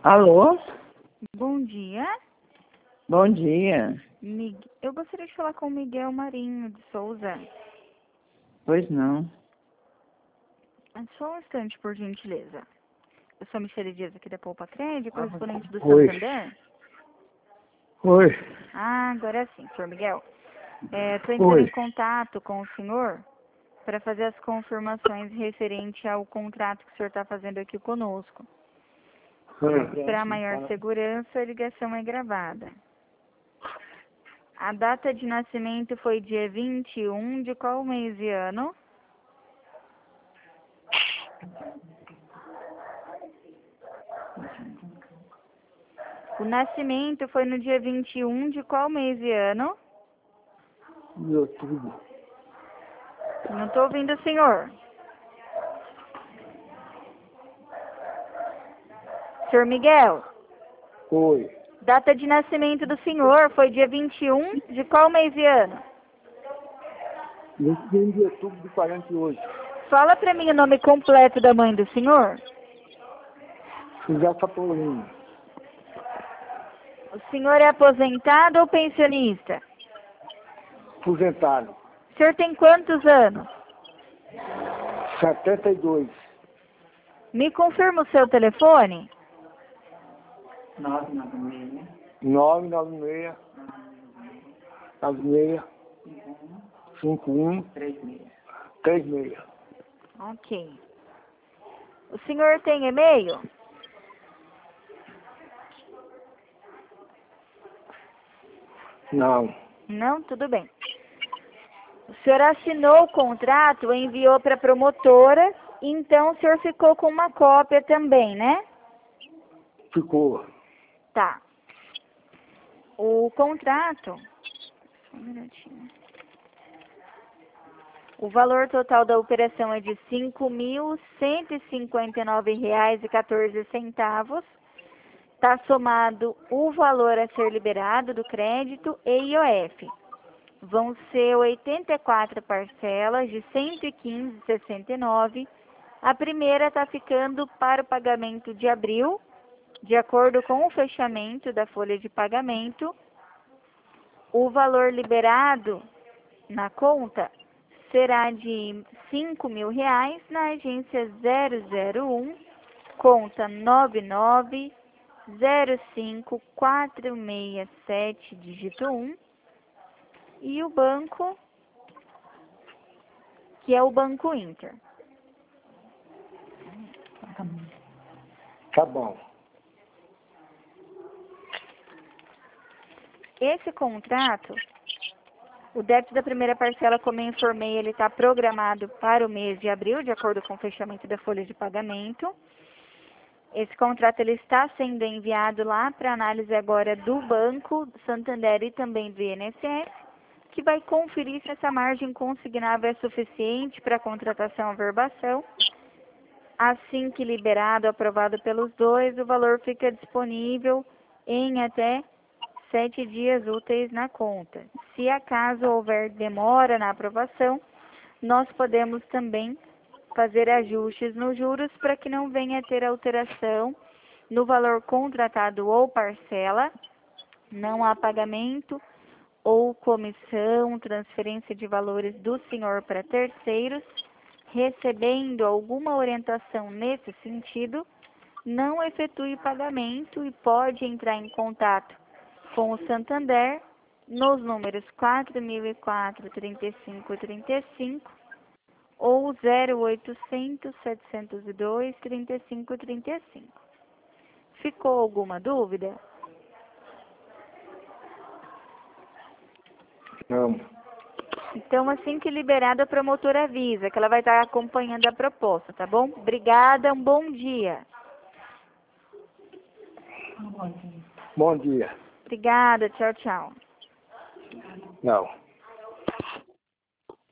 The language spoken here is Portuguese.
Alô? Bom dia. Bom dia. Eu gostaria de falar com o Miguel Marinho de Souza. Pois não. Só um instante, por gentileza. Eu sou a Michele Dias aqui da Poupa Crédito, correspondente do Oi. Santander. Oi. Agora sim, senhor Miguel. Estou entrando Oi. em contato com o senhor para fazer as confirmações referente ao contrato que o senhor está fazendo aqui conosco. Para maior segurança, a ligação é gravada. A data de nascimento foi dia 21 de qual mês e ano? O nascimento foi no dia 21 de qual mês e ano? De outubro. Não estou ouvindo o senhor. Senhor Miguel, Oi. data de nascimento do senhor foi dia 21 de qual mês e ano? 21 de outubro de 48. Fala para mim o nome completo da mãe do senhor. José Sapolino. O senhor é aposentado ou pensionista? Aposentado. O senhor tem quantos anos? 72. Me confirma o seu telefone? 996. 996. 96. 51. 36. Ok. O senhor tem e-mail? Não. Não? Tudo bem. O senhor assinou o contrato, enviou para a promotora, então o senhor ficou com uma cópia também, né? Ficou. Tá. O contrato... Só um minutinho. O valor total da operação é de R$ 5.159,14. Está somado o valor a ser liberado do crédito e IOF. Vão ser 84 parcelas de R$ 115,69. A primeira está ficando para o pagamento de abril, de acordo com o fechamento da folha de pagamento. O valor liberado na conta será de R$ 5.000 na agência 001, conta 9905467, dígito 1. E o banco, que é o Banco Inter. Tá bom. Esse contrato, o débito da primeira parcela, como eu informei, ele está programado para o mês de abril, de acordo com o fechamento da folha de pagamento. Esse contrato ele está sendo enviado lá para análise agora do Banco Santander e também do INSS, que vai conferir se essa margem consignável é suficiente para a contratação e averbação. Assim que liberado, aprovado pelos dois, o valor fica disponível em até 7 dias úteis na conta. Se acaso houver demora na aprovação, nós podemos também fazer ajustes nos juros para que não venha a ter alteração no valor contratado ou parcela, não há pagamento ou comissão, transferência de valores do senhor para terceiros. Recebendo alguma orientação nesse sentido, não efetue pagamento e pode entrar em contato com o Santander nos números 4004-3535 ou 0800-702-3535. Ficou alguma dúvida? Não. Então, assim que liberado, a promotora avisa que ela vai estar acompanhando a proposta, tá bom? Obrigada, um bom dia. Bom dia. Obrigada, tchau, tchau. Não.